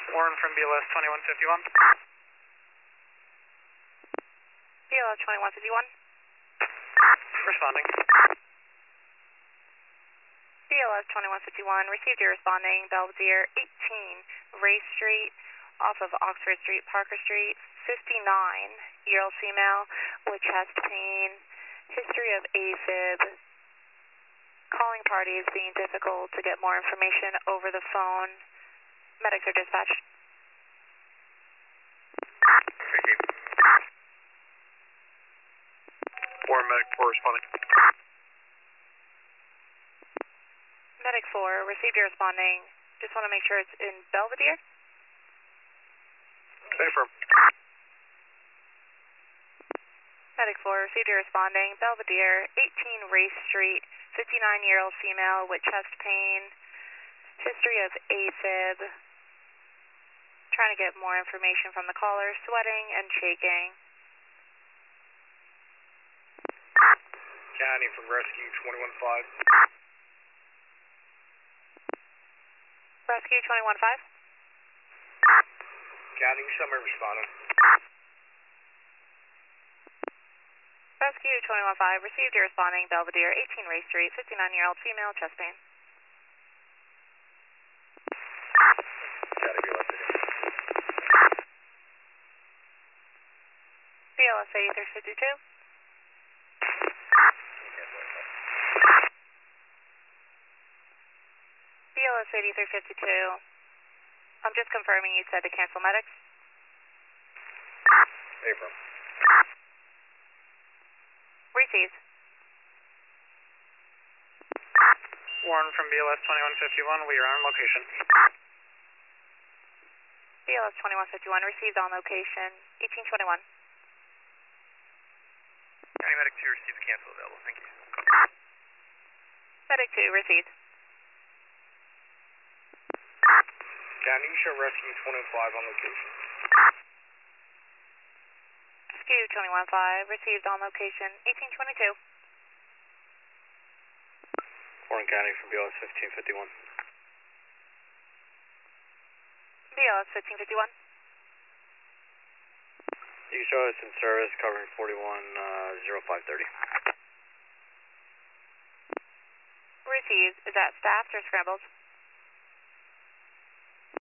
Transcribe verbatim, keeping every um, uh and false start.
Warren from B L S twenty-one fifty-one. B L S twenty-one fifty-one. Responding. B L S twenty-one fifty-one, received your responding, Belvedere, eighteen Ray Street, off of Oxford Street, Parker Street, fifty-nine, year old female with chest pain, history of AFib, calling parties being difficult to get more information over the phone. Medics are dispatched. Received. Warren Medic four responding. Medic four, received your responding. Just want to make sure it's in Belvedere. Affirm. Medic four, received your responding. Belvedere, eighteen Race Street, fifty-nine year old female with chest pain, history of AFib. Trying to get more information from the caller, sweating and shaking. County from Rescue twenty-one five. Rescue twenty-one five. County, summary responding. Rescue twenty-one five, received your responding, Belvedere, eighteen Ray Street, fifty-nine year old female, chest pain. County, B L S B L S eighty-three fifty-two. B L S eighty-three fifty-two. I'm just confirming you said to cancel medics. April. Received. Warren from B L S twenty-one fifty-one, we are on location. B L S twenty-one fifty-one, received on location, eighteen twenty-one. County Medic two received cancel available, thank you. Medic two, received. County, show Rescue twenty-one five on location. Rescue twenty-one five, received on location, eighteen twenty-two. Warren County from B L S fifteen fifty-one. B L S fifteen fifty-one. You show us in service covering forty-one oh five thirty. Received. Is that staffed or scrambled?